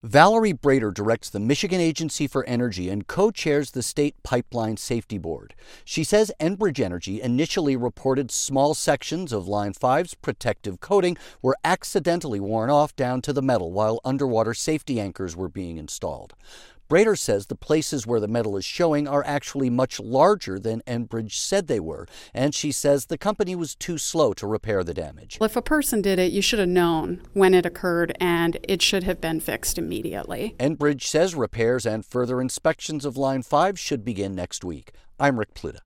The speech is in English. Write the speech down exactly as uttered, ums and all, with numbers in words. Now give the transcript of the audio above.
Valerie Brader directs the Michigan Agency for Energy and co-chairs the State Pipeline Safety Board. She says Enbridge Energy initially reported small sections of Line five's protective coating were accidentally worn off down to the metal while underwater safety anchors were being installed. Brader says the places where the metal is showing are actually much larger than Enbridge said they were, and she says the company was too slow to repair the damage. Well, if a person did it, you should have known when it occurred, and it should have been fixed immediately. Enbridge says repairs and further inspections of Line five should begin next week. I'm Rick Pluta.